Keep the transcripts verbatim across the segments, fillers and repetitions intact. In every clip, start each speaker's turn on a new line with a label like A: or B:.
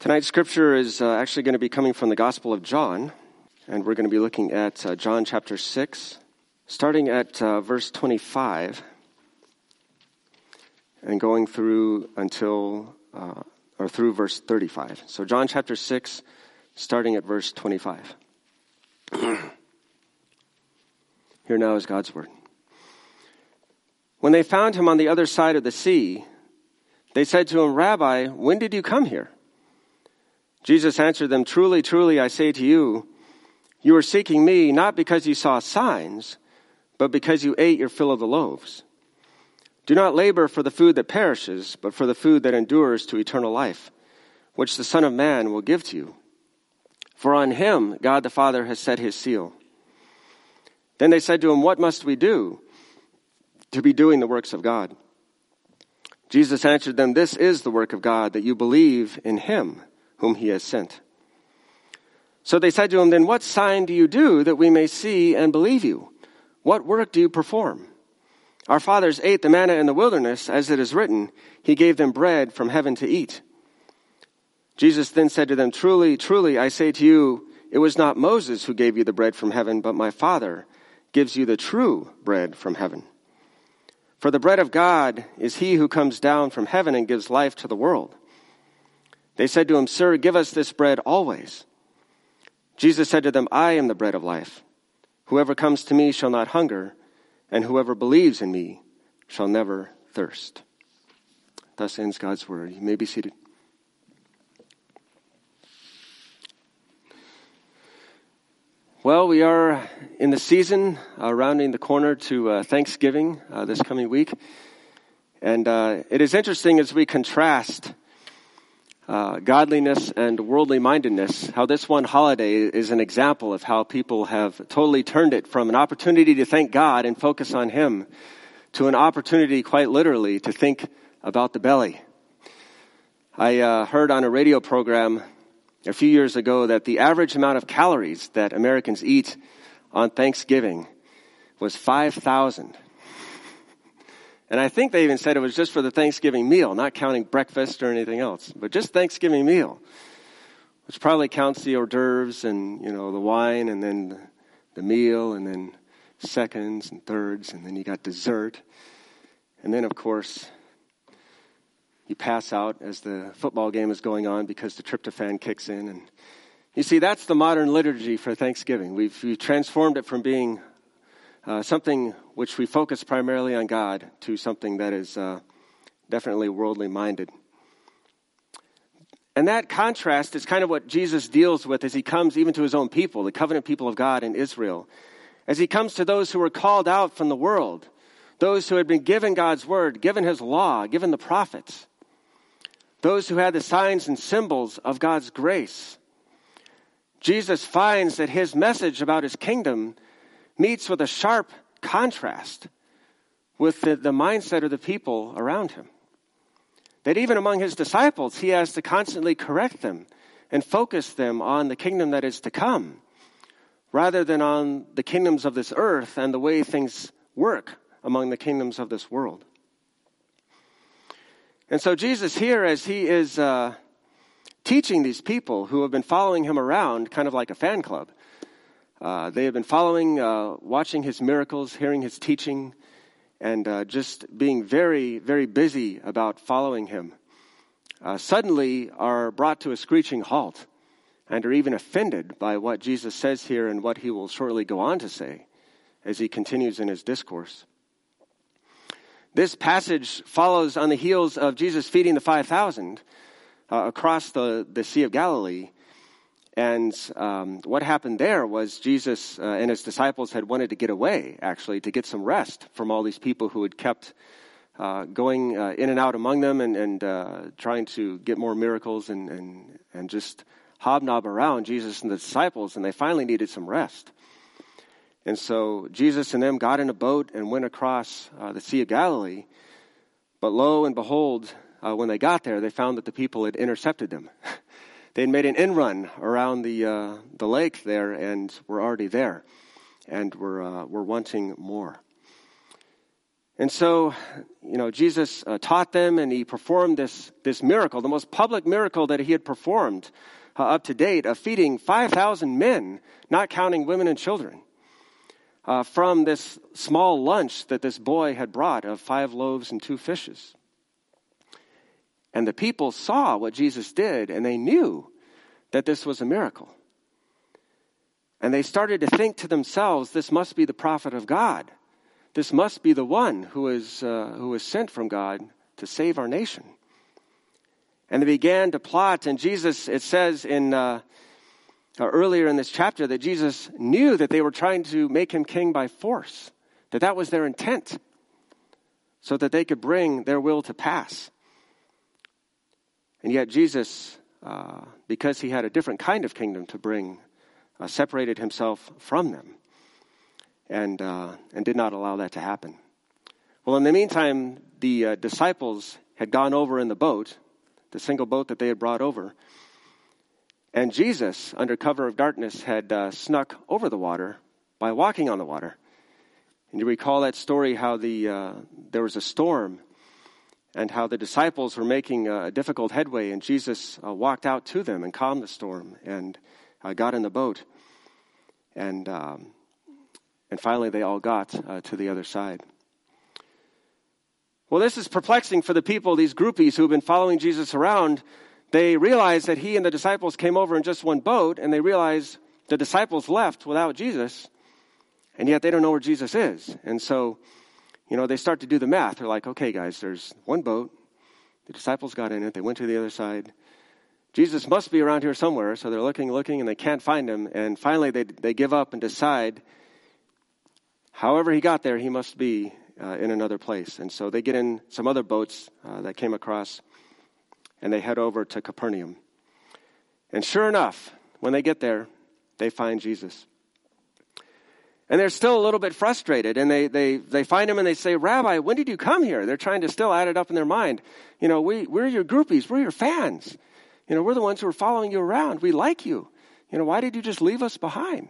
A: Tonight's scripture is uh, actually going to be coming from the Gospel of John, and we're going to be looking at uh, John chapter six, starting at uh, verse twenty-five, and going through until, uh, or through verse thirty-five. So John chapter six, starting at verse twenty-five. Here now is God's word. When they found him on the other side of the sea, they said to him, "Rabbi, when did you come here?" Jesus answered them, "Truly, truly, I say to you, you are seeking me not because you saw signs, but because you ate your fill of the loaves. Do not labor for the food that perishes, but for the food that endures to eternal life, which the Son of Man will give to you. For on him God the Father has set his seal." Then they said to him, "What must we do to be doing the works of God?" Jesus answered them, "This is the work of God, that you believe in him whom he has sent." So they said to him, "Then what sign do you do that we may see and believe you? What work do you perform? Our fathers ate the manna in the wilderness, as it is written, he gave them bread from heaven to eat." Jesus then said to them, "Truly, truly, I say to you, it was not Moses who gave you the bread from heaven, but my Father gives you the true bread from heaven. For the bread of God is he who comes down from heaven and gives life to the world." They said to him, "Sir, give us this bread always." Jesus said to them, "I am the bread of life. Whoever comes to me shall not hunger, and whoever believes in me shall never thirst." Thus ends God's word. You may be seated. Well, we are in the season, uh, rounding the corner to uh, Thanksgiving uh, this coming week. And uh, it is interesting as we contrast uh, godliness and worldly mindedness, how this one holiday is an example of how people have totally turned it from an opportunity to thank God and focus on him to an opportunity, quite literally, to think about the belly. I uh, heard on a radio program a few years ago that the average amount of calories that Americans eat on Thanksgiving was five thousand. And I think they even said it was just for the Thanksgiving meal, not counting breakfast or anything else, but just Thanksgiving meal, which probably counts the hors d'oeuvres and, you know, the wine and then the, the meal and then seconds and thirds and then you got dessert. And then, of course, you pass out as the football game is going on because the tryptophan kicks in. And you see, that's the modern liturgy for Thanksgiving. We've, we've transformed it from being uh, something which we focus primarily on God to something that is uh, definitely worldly minded. And that contrast is kind of what Jesus deals with as he comes even to his own people, the covenant people of God in Israel. As he comes to those who were called out from the world, those who had been given God's word, given his law, given the prophets, those who had the signs and symbols of God's grace. Jesus finds that his message about his kingdom meets with a sharp contrast with the, the mindset of the people around him. That even among his disciples, he has to constantly correct them and focus them on the kingdom that is to come, rather than on the kingdoms of this earth and the way things work among the kingdoms of this world. And so Jesus here, as he is uh, teaching these people who have been following him around, kind of like a fan club, uh, they have been following, uh, watching his miracles, hearing his teaching, and uh, just being very, very busy about following him, uh, suddenly are brought to a screeching halt and are even offended by what Jesus says here and what he will shortly go on to say as he continues in his discourse. This passage follows on the heels of Jesus feeding the five thousand uh, across the, the Sea of Galilee. And um, what happened there was Jesus uh, and his disciples had wanted to get away, actually, to get some rest from all these people who had kept uh, going uh, in and out among them and, and uh, trying to get more miracles and, and, and just hobnob around Jesus and the disciples. And they finally needed some rest. And so Jesus and them got in a boat and went across uh, the Sea of Galilee. But lo and behold, uh, when they got there, they found that the people had intercepted them. They had made an in run around the uh, the lake there and were already there and were uh, were wanting more. And so, you know, Jesus uh, taught them, and he performed this, this miracle, the most public miracle that he had performed uh, up to date, of feeding five thousand men, not counting women and children, uh, from this small lunch that this boy had brought of five loaves and two fishes. And the people saw what Jesus did, and they knew that this was a miracle. And they started to think to themselves, this must be the prophet of God. This must be the one who is, uh, who is sent from God to save our nation. And they began to plot, and Jesus, it says in uh, uh, earlier in this chapter that Jesus knew that they were trying to make him king by force, that that was their intent, so that they could bring their will to pass. And yet Jesus, uh, because he had a different kind of kingdom to bring, uh, separated himself from them and uh, and did not allow that to happen. Well, in the meantime, the uh, disciples had gone over in the boat, the single boat that they had brought over. And Jesus, under cover of darkness, had uh, snuck over the water by walking on the water. And you recall that story, how the uh, there was a storm, and how the disciples were making a difficult headway, and Jesus uh, walked out to them and calmed the storm, and uh, got in the boat. And um, and finally they all got uh, to the other side. Well, this is perplexing for the people, these groupies who have been following Jesus around. They realize that he and the disciples came over in just one boat, and they realize the disciples left without Jesus, and yet they don't know where Jesus is. And so, you know, they start to do the math. They're like, okay, guys, there's one boat. The disciples got in it. They went to the other side. Jesus must be around here somewhere. So they're looking, looking, and they can't find him. And finally, they they give up and decide, however he got there, he must be uh, in another place. And so they get in some other boats uh, that came across, and they head over to Capernaum. And sure enough, when they get there, they find Jesus. And they're still a little bit frustrated, and they, they, they find him and they say, Rabbi, when did you come here? They're trying to still add it up in their mind. You know, we, we're your groupies. We're your fans. You know, we're the ones who are following you around. We like you. You know, why did you just leave us behind?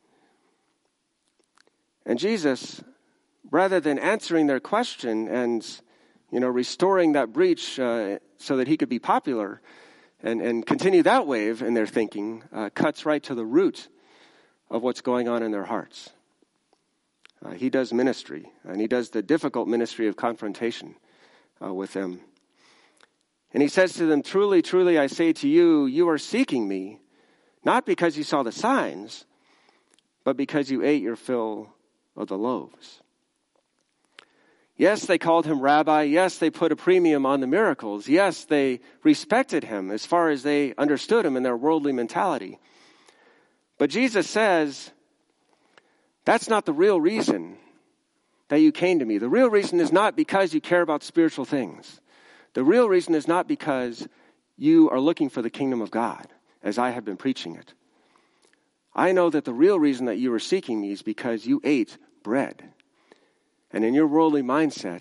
A: And Jesus, rather than answering their question and, you know, restoring that breach uh, so that he could be popular and, and continue that wave in their thinking, uh, cuts right to the root of what's going on in their hearts. Uh, he does ministry, and he does the difficult ministry of confrontation uh, with them. And he says to them, truly, truly, I say to you, you are seeking me, not because you saw the signs, but because you ate your fill of the loaves. Yes, they called him rabbi. Yes, they put a premium on the miracles. Yes, they respected him as far as they understood him in their worldly mentality. But Jesus says, that's not the real reason that you came to me. The real reason is not because you care about spiritual things. The real reason is not because you are looking for the kingdom of God, as I have been preaching it. I know that the real reason that you are seeking me is because you ate bread. And in your worldly mindset,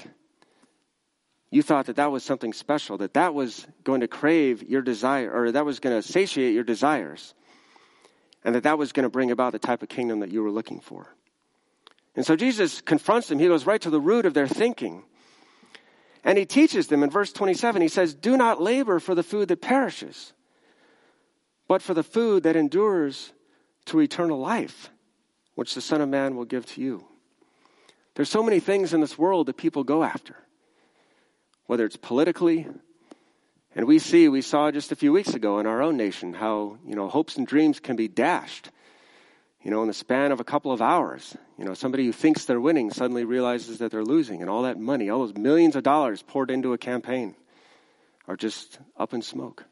A: you thought that that was something special, that that was going to crave your desire, or that was going to satiate your desires. And that that was going to bring about the type of kingdom that you were looking for. And so Jesus confronts them. He goes right to the root of their thinking. And he teaches them in verse twenty-seven. He says, do not labor for the food that perishes, but for the food that endures to eternal life, which the Son of Man will give to you. There's so many things in this world that people go after, whether it's politically. And we see, we saw just a few weeks ago in our own nation how, you know, hopes and dreams can be dashed, you know, in the span of a couple of hours. You know, somebody who thinks they're winning suddenly realizes that they're losing, and all that money, all those millions of dollars poured into a campaign are just up in smoke.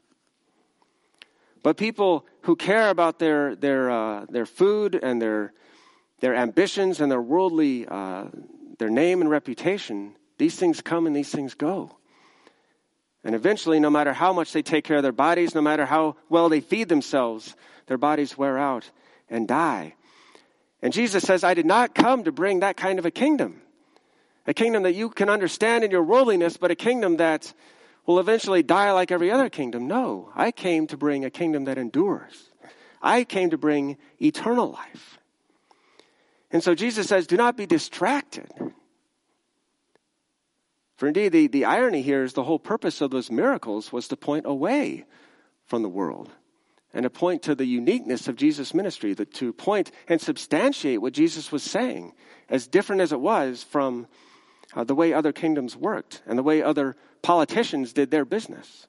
A: But people who care about their their uh, their food and their their ambitions and their worldly, uh, their name and reputation, these things come and these things go. And eventually, no matter how much they take care of their bodies, no matter how well they feed themselves, their bodies wear out and die. And Jesus says, I did not come to bring that kind of a kingdom. A kingdom that you can understand in your worldliness, but a kingdom that will eventually die like every other kingdom. No, I came to bring a kingdom that endures. I came to bring eternal life. And so Jesus says, do not be distracted For indeed, the, the irony here is the whole purpose of those miracles was to point away from the world and to point to the uniqueness of Jesus' ministry, that to point and substantiate what Jesus was saying, as different as it was from uh, the way other kingdoms worked and the way other politicians did their business.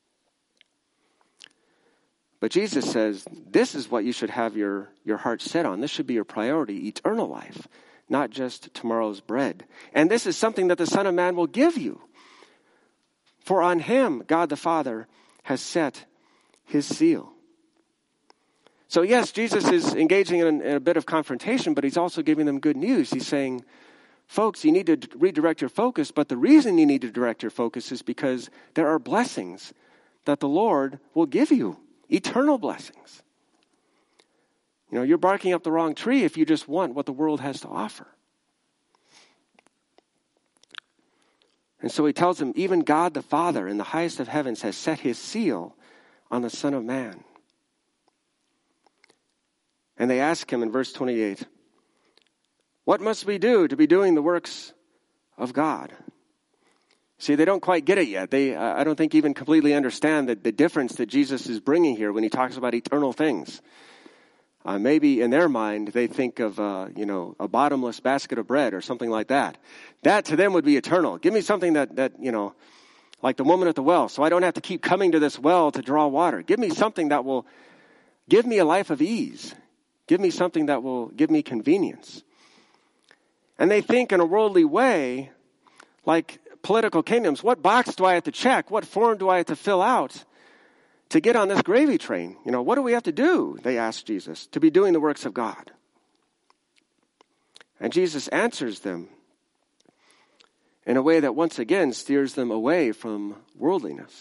A: But Jesus says, this is what you should have your, your heart set on. This should be your priority, eternal life, not just tomorrow's bread. And this is something that the Son of Man will give you. For on him, God the Father has set his seal. So yes, Jesus is engaging in, in a bit of confrontation, but he's also giving them good news. He's saying, folks, you need to redirect your focus, but the reason you need to direct your focus is because there are blessings that the Lord will give you. Eternal blessings. You know, you're barking up the wrong tree if you just want what the world has to offer. And so he tells them, even God the Father in the highest of heavens has set his seal on the Son of Man. And they ask him in verse twenty-eight, what must we do to be doing the works of God? See, they don't quite get it yet. They, uh, I don't think, even completely understand the, the difference that Jesus is bringing here when he talks about eternal things. Uh, maybe in their mind, they think of, uh, you know, a bottomless basket of bread or something like that. That to them would be eternal. Give me something that, that, you know, like the woman at the well, so I don't have to keep coming to this well to draw water. Give me something that will give me a life of ease. Give me something that will give me convenience. And they think in a worldly way, like political kingdoms, what box do I have to check? What form do I have to fill out to get on this gravy train? You know, what do we have to do, they asked Jesus, to be doing the works of God? And Jesus answers them in a way that once again steers them away from worldliness.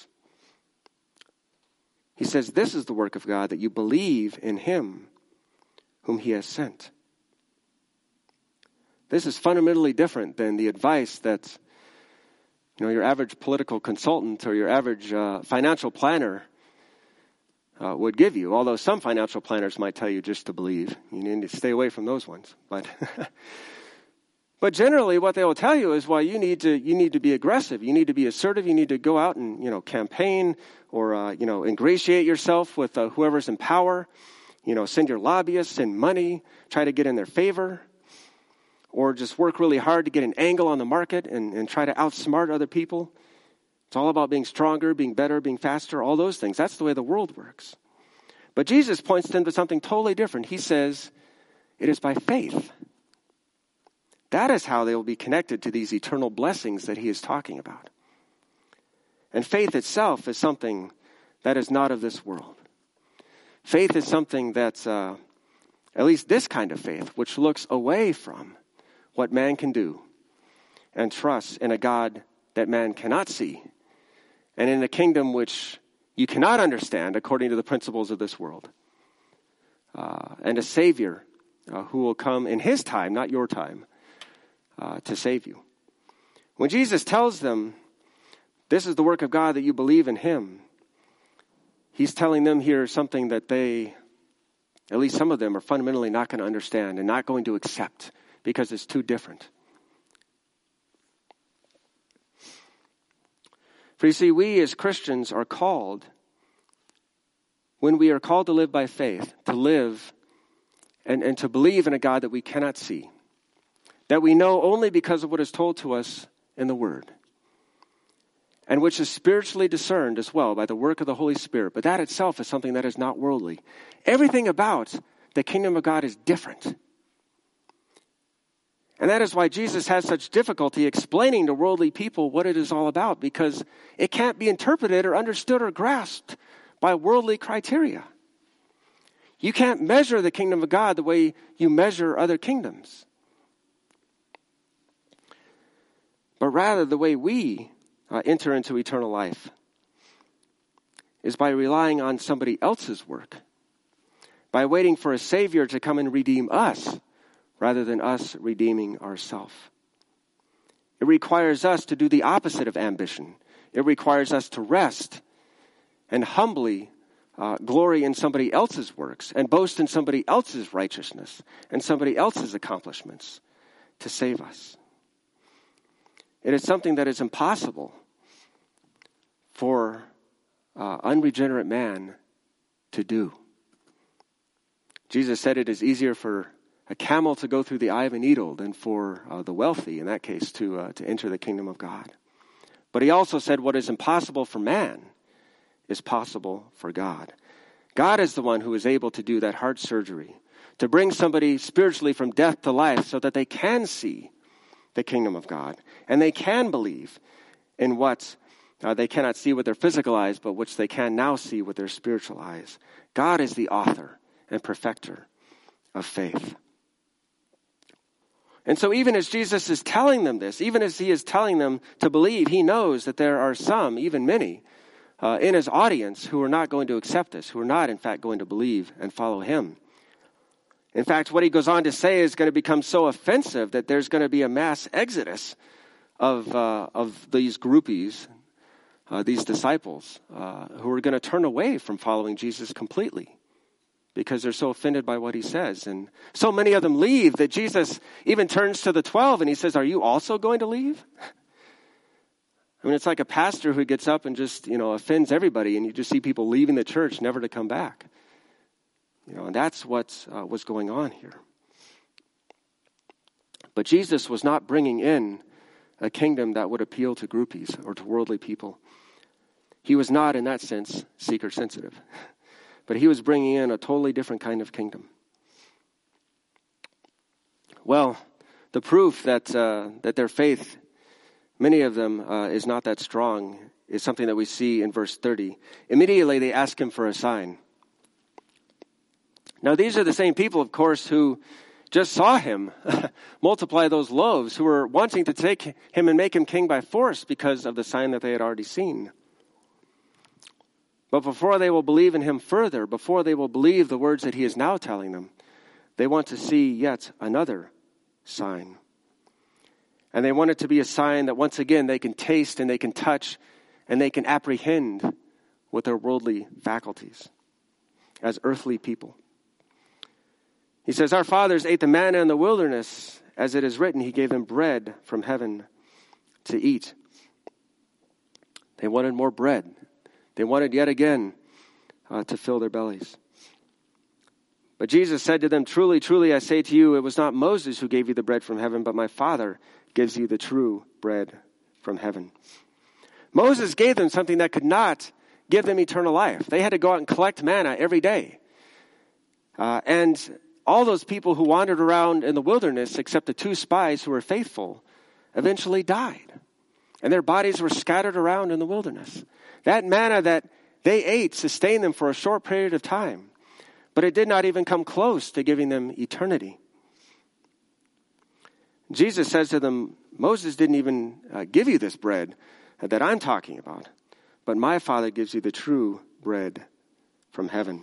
A: He says, this is the work of God, that you believe in him whom he has sent. This is fundamentally different than the advice that, you know, your average political consultant or your average uh, financial planner uh, would give you. Although some financial planners might tell you just to believe. You need to stay away from those ones. But but generally, what they will tell you is, well, you need to you need to be aggressive. You need to be assertive. You need to go out and, you know, campaign or uh, you know ingratiate yourself with uh, whoever's in power. You know, send your lobbyists, send money, try to get in their favor. Or just work really hard to get an angle on the market and, and try to outsmart other people. It's all about being stronger, being better, being faster, all those things. That's the way the world works. But Jesus points them to something totally different. He says, it is by faith. That is how they will be connected to these eternal blessings that he is talking about. And faith itself is something that is not of this world. Faith is something that's, uh, at least this kind of faith, which looks away from what man can do and trusts in a God that man cannot see and in a kingdom which you cannot understand according to the principles of this world. Uh, and a Savior uh, who will come in his time, not your time, uh, to save you. When Jesus tells them, this is the work of God, that you believe in him, he's telling them here something that they, at least some of them, are fundamentally not going to understand and not going to accept because it's too different. For you see, we as Christians are called, when we are called to live by faith, to live and, and to believe in a God that we cannot see, that we know only because of what is told to us in the Word, and which is spiritually discerned as well by the work of the Holy Spirit. But that itself is something that is not worldly. Everything about the kingdom of God is different. And that is why Jesus has such difficulty explaining to worldly people what it is all about, because it can't be interpreted or understood or grasped by worldly criteria. You can't measure the kingdom of God the way you measure other kingdoms. But rather, the way we uh, enter into eternal life is by relying on somebody else's work, by waiting for a Savior to come and redeem us, rather than us redeeming ourselves. It requires us to do the opposite of ambition. It requires us to rest and humbly uh, glory in somebody else's works and boast in somebody else's righteousness and somebody else's accomplishments to save us. It is something that is impossible for uh, unregenerate man to do. Jesus said it is easier for a camel to go through the eye of a needle than for uh, the wealthy, in that case, to uh, to enter the kingdom of God. But he also said what is impossible for man is possible for God. God is the one who is able to do that heart surgery, to bring somebody spiritually from death to life so that they can see the kingdom of God and they can believe in what uh, they cannot see with their physical eyes, but which they can now see with their spiritual eyes. God is the author and perfecter of faith. And so even as Jesus is telling them this, even as he is telling them to believe, he knows that there are some, even many, uh, in his audience who are not going to accept this, who are not, in fact, going to believe and follow him. In fact, what he goes on to say is going to become so offensive that there's going to be a mass exodus of uh, of these groupies, uh, these disciples, uh, who are going to turn away from following Jesus completely, because they're so offended by what he says. And so many of them leave that Jesus even turns to the twelve and he says, are you also going to leave? I mean, it's like a pastor who gets up and just, you know, offends everybody, and you just see people leaving the church never to come back. You know, and that's what uh, was going on here. But Jesus was not bringing in a kingdom that would appeal to groupies or to worldly people. He was not, in that sense, seeker sensitive. But he was bringing in a totally different kind of kingdom. Well, the proof that uh, that their faith, many of them, uh, is not that strong is something that we see in verse thirty. Immediately they ask him for a sign. Now these are the same people, of course, who just saw him multiply those loaves, who were wanting to take him and make him king by force because of the sign that they had already seen. But before they will believe in him further, before they will believe the words that he is now telling them, they want to see yet another sign. And they want it to be a sign that once again they can taste and they can touch and they can apprehend with their worldly faculties as earthly people. He says, our fathers ate the manna in the wilderness. As it is written, he gave them bread from heaven to eat. They wanted more bread. They wanted yet again uh, to fill their bellies. But Jesus said to them, truly, truly, I say to you, it was not Moses who gave you the bread from heaven, but my Father gives you the true bread from heaven. Moses gave them something that could not give them eternal life. They had to go out and collect manna every day. Uh, and all those people who wandered around in the wilderness, except the two spies who were faithful, eventually died. And their bodies were scattered around in the wilderness. That manna that they ate sustained them for a short period of time, but it did not even come close to giving them eternity. Jesus says to them, Moses didn't even uh, give you this bread that I'm talking about, but my Father gives you the true bread from heaven.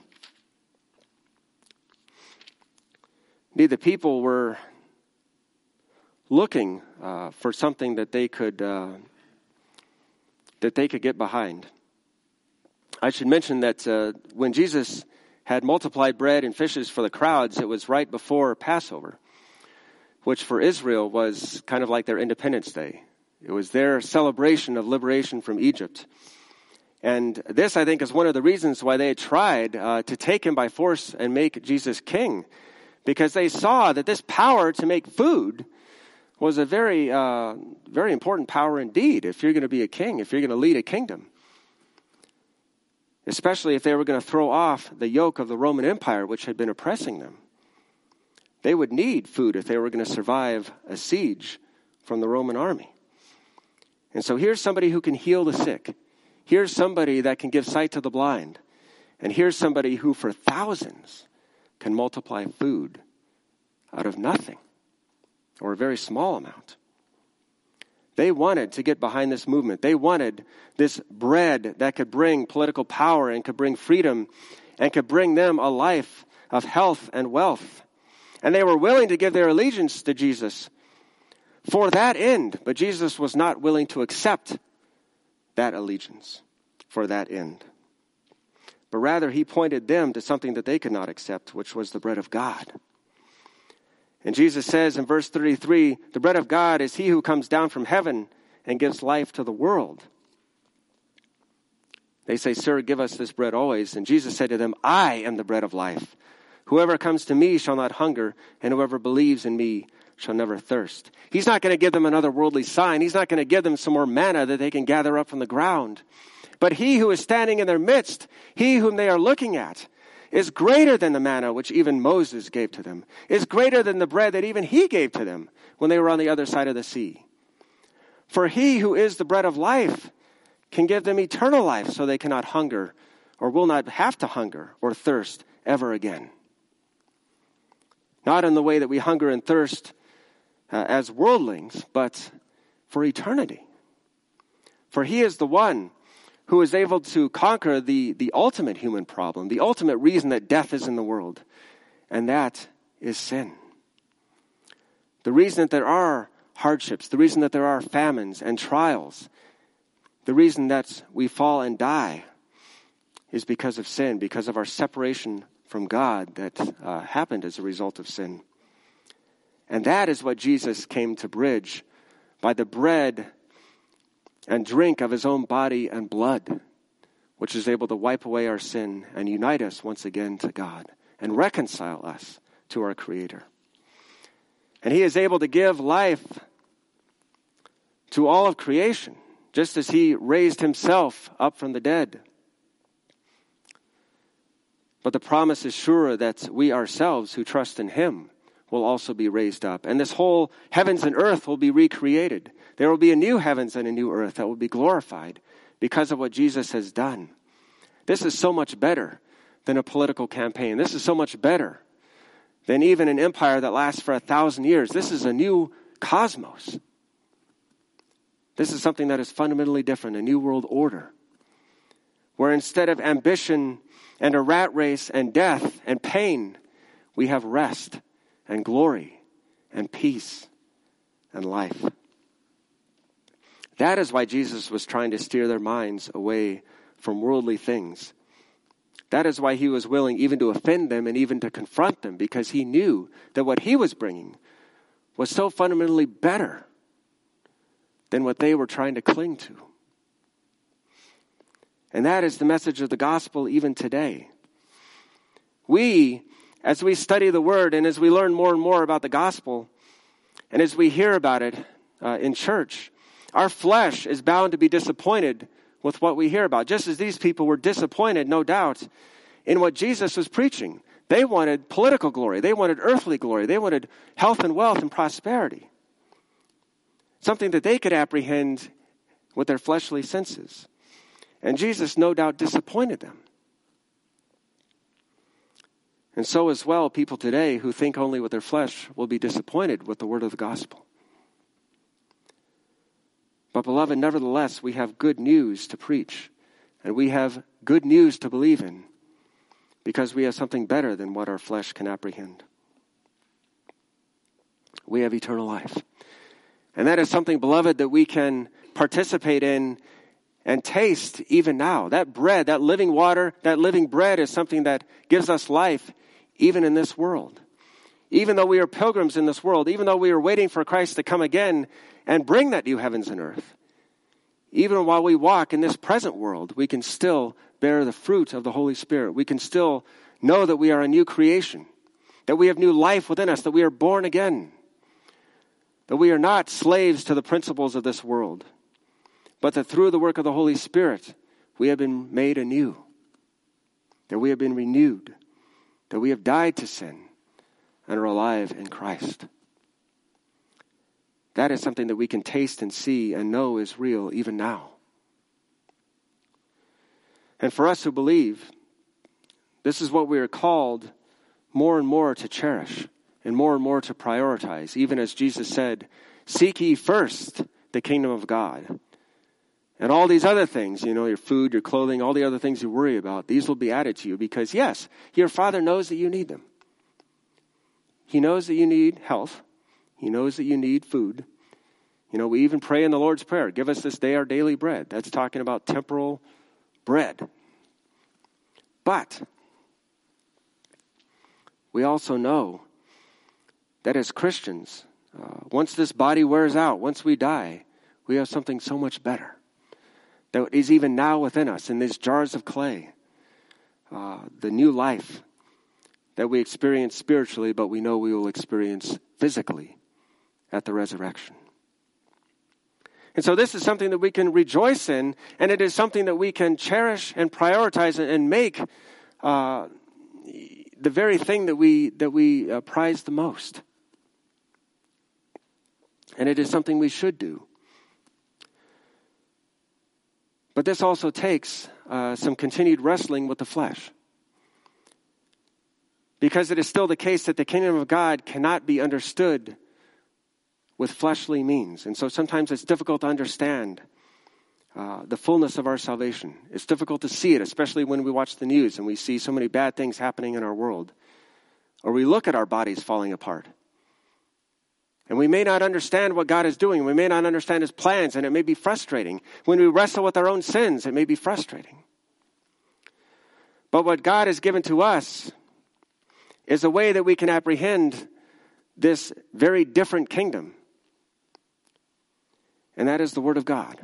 A: Indeed, the people were looking uh, for something that they could uh, that they could get behind. I should mention that uh, when Jesus had multiplied bread and fishes for the crowds, it was right before Passover, which for Israel was kind of like their Independence Day. It was their celebration of liberation from Egypt. And this, I think, is one of the reasons why they tried uh, to take him by force and make Jesus king, because they saw that this power to make food was a very, uh, very important power indeed if you're going to be a king, if you're going to lead a kingdom. Especially if they were going to throw off the yoke of the Roman Empire, which had been oppressing them. They would need food if they were going to survive a siege from the Roman army. And so here's somebody who can heal the sick. Here's somebody that can give sight to the blind. And here's somebody who for thousands can multiply food out of nothing or a very small amount. They wanted to get behind this movement. They wanted this bread that could bring political power and could bring freedom and could bring them a life of health and wealth. And they were willing to give their allegiance to Jesus for that end. But Jesus was not willing to accept that allegiance for that end. But rather, he pointed them to something that they could not accept, which was the bread of God. And Jesus says in verse thirty-three, the bread of God is he who comes down from heaven and gives life to the world. They say, Sir, give us this bread always. And Jesus said to them, I am the bread of life. Whoever comes to me shall not hunger, and whoever believes in me shall never thirst. He's not going to give them another worldly sign. He's not going to give them some more manna that they can gather up from the ground. But he who is standing in their midst, he whom they are looking at, is greater than the manna which even Moses gave to them, is greater than the bread that even he gave to them when they were on the other side of the sea. For he who is the bread of life can give them eternal life, so they cannot hunger or will not have to hunger or thirst ever again. Not in the way that we hunger and thirst uh, as worldlings, but for eternity. For he is the one who is able to conquer the, the ultimate human problem, the ultimate reason that death is in the world, and that is sin. The reason that there are hardships, the reason that there are famines and trials, the reason that we fall and die is because of sin, because of our separation from God that uh, happened as a result of sin. And that is what Jesus came to bridge by the bread and drink of his own body and blood, which is able to wipe away our sin and unite us once again to God and reconcile us to our Creator. And he is able to give life to all of creation, just as he raised himself up from the dead. But the promise is sure that we ourselves who trust in him will also be raised up. And this whole heavens and earth will be recreated. There will be a new heavens and a new earth that will be glorified because of what Jesus has done. This is so much better than a political campaign. This is so much better than even an empire that lasts for a thousand years. This is a new cosmos. This is something that is fundamentally different, a new world order, where instead of ambition and a rat race and death and pain, we have rest and glory and peace and life. That is why Jesus was trying to steer their minds away from worldly things. That is why he was willing even to offend them and even to confront them, because he knew that what he was bringing was so fundamentally better than what they were trying to cling to. And that is the message of the gospel even today. We, as we study the word and as we learn more and more about the gospel, and as we hear about it uh, in church, our flesh is bound to be disappointed with what we hear about. Just as these people were disappointed, no doubt, in what Jesus was preaching. They wanted political glory. They wanted earthly glory. They wanted health and wealth and prosperity. Something that they could apprehend with their fleshly senses. And Jesus no doubt disappointed them. And so as well, people today who think only with their flesh will be disappointed with the word of the gospel. But beloved, nevertheless, we have good news to preach. And we have good news to believe in. Because we have something better than what our flesh can apprehend. We have eternal life. And that is something, beloved, that we can participate in and taste even now. That bread, that living water, that living bread is something that gives us life even in this world. Even though we are pilgrims in this world, even though we are waiting for Christ to come again and bring that new heavens and earth, even while we walk in this present world, we can still bear the fruit of the Holy Spirit. We can still know that we are a new creation, that we have new life within us, that we are born again, that we are not slaves to the principles of this world, but that through the work of the Holy Spirit, we have been made anew, that we have been renewed, that we have died to sin and are alive in Christ. That is something that we can taste and see and know is real even now. And for us who believe, this is what we are called more and more to cherish and more and more to prioritize. Even as Jesus said, seek ye first the kingdom of God. And all these other things, you know, your food, your clothing, all the other things you worry about, these will be added to you because, yes, your Father knows that you need them. He knows that you need health. He knows that you need food. You know, we even pray in the Lord's Prayer, give us this day our daily bread. That's talking about temporal bread. But we also know that as Christians, uh, once this body wears out, once we die, We have something so much better that is even now within us in these jars of clay. Uh, the new life that we experience spiritually, but we know we will experience physically at the resurrection. And so this is something that we can rejoice in, and it is something that we can cherish and prioritize and make uh, the very thing that we that we uh, prize the most. And it is something we should do. But this also takes uh, some continued wrestling with the flesh. Because it is still the case that the kingdom of God cannot be understood with fleshly means. And so sometimes it's difficult to understand uh, the fullness of our salvation. It's difficult to see it, especially when we watch the news and we see so many bad things happening in our world. Or we look at our bodies falling apart. And we may not understand what God is doing. We may not understand his plans, and it may be frustrating. When we wrestle with our own sins, it may be frustrating. But what God has given to us is a way that we can apprehend this very different kingdom. And that is the Word of God.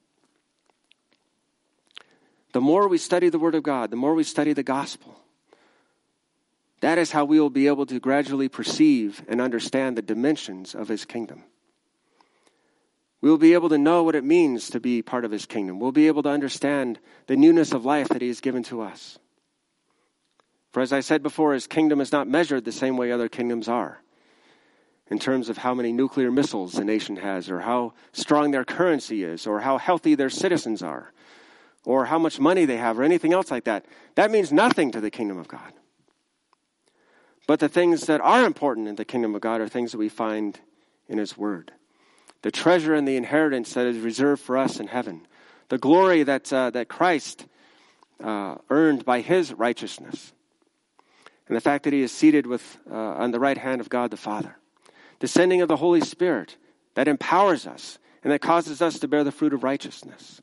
A: The more we study the Word of God, the more we study the gospel, that is how we will be able to gradually perceive and understand the dimensions of his kingdom. We will be able to know what it means to be part of his kingdom. We'll be able to understand the newness of life that he has given to us. For as I said before, his kingdom is not measured the same way other kingdoms are, in terms of how many nuclear missiles a nation has, or how strong their currency is, or how healthy their citizens are, or how much money they have, or anything else like that. That means nothing to the kingdom of God. But the things that are important in the kingdom of God are things that we find in his word. The treasure and the inheritance that is reserved for us in heaven. The glory that uh, that Christ uh, earned by his righteousness. And the fact that he is seated with uh, on the right hand of God the Father. The sending of the Holy Spirit that empowers us and that causes us to bear the fruit of righteousness.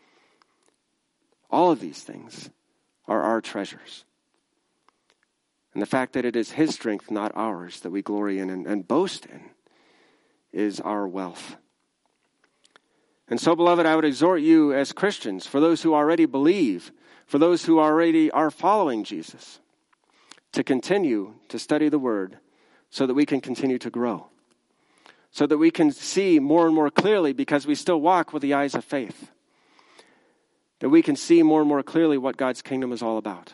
A: All of these things are our treasures. And the fact that it is his strength, not ours, that we glory in and, and boast in is our wealth. And so, beloved, I would exhort you as Christians, for those who already believe, for those who already are following Jesus, to continue to study the Word so that we can continue to grow. So that we can see more and more clearly, because we still walk with the eyes of faith. That we can see more and more clearly what God's kingdom is all about.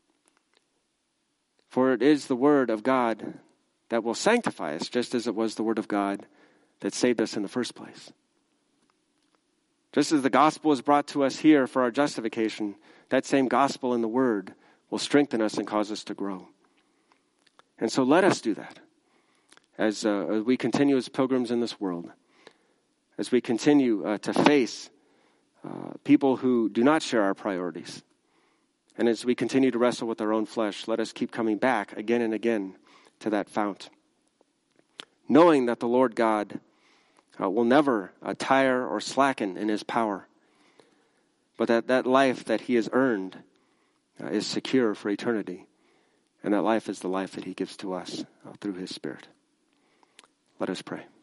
A: For it is the Word of God that will sanctify us, just as it was the Word of God that saved us in the first place. Just as the gospel was brought to us here for our justification, that same gospel in the Word will strengthen us and cause us to grow. And so let us do that as, uh, as we continue as pilgrims in this world, as we continue uh, to face uh, people who do not share our priorities. And as we continue to wrestle with our own flesh, let us keep coming back again and again to that fount, knowing that the Lord God uh, will never uh, tire or slacken in his power, but that that life that he has earned uh, is secure for eternity, and that life is the life that he gives to us uh, through his Spirit. Let us pray.